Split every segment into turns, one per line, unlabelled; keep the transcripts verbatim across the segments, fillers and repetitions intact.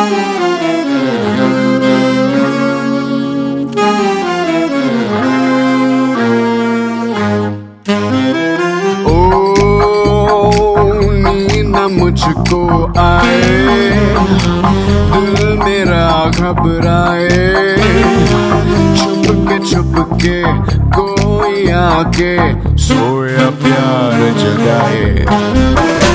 मुझको आए दिल मेरा घबराए, छुप के छुप के कोई आके सोया प्यार जगाए।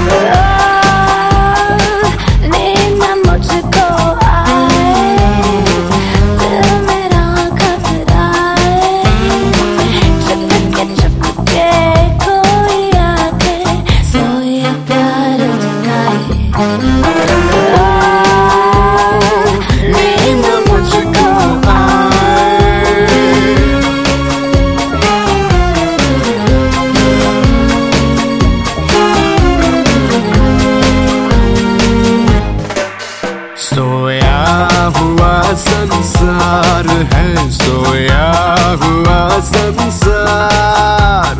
सोया हुआ संसार है, सोया हुआ संसार,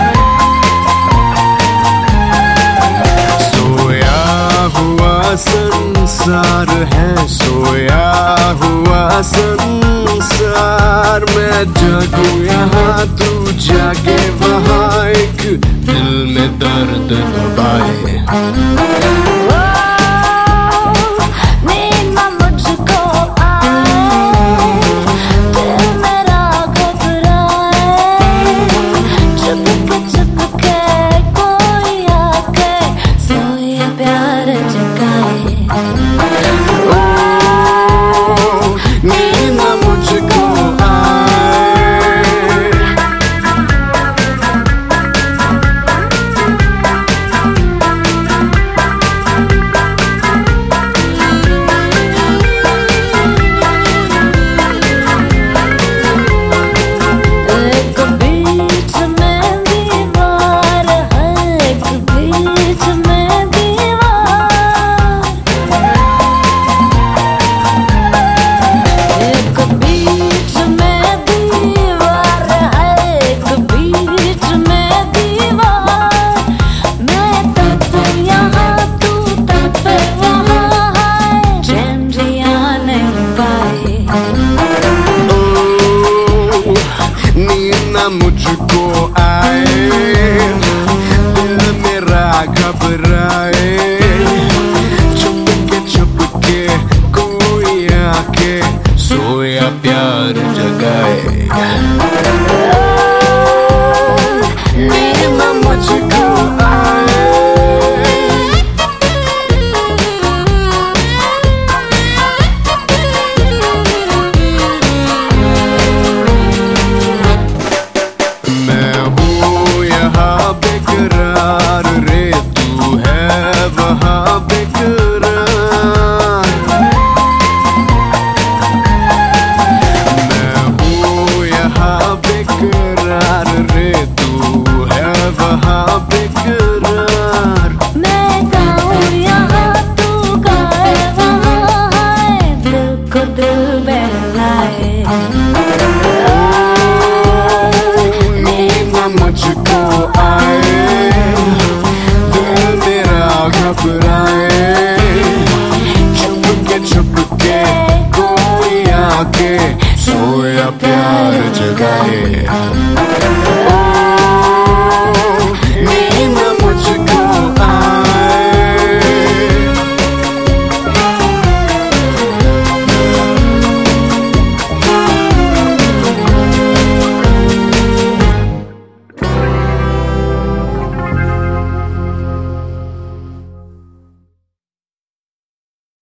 सोया हुआ संसार है, सोया हुआ संसार। मैं जागूं यहाँ तू जागे वहाँ, एक दिल में दर्द दबाए। मुझको आए दिल मेरा घबराए, छुप के छुप के कोई आके सोया प्यार जगाए। मुझको बेकरार रे, तू है वहाँ बेकरार, मैं हूँ यहाँ बेकरार रे, तू है वहाँ बेकरार।
मैं गाऊँ यहाँ तू गाए वहाँ, दिल को दिल बहलाए।
मुझको आए दिल मेरा घबराए, छुप के छुप के कोई आके सोया प्यार जगाए।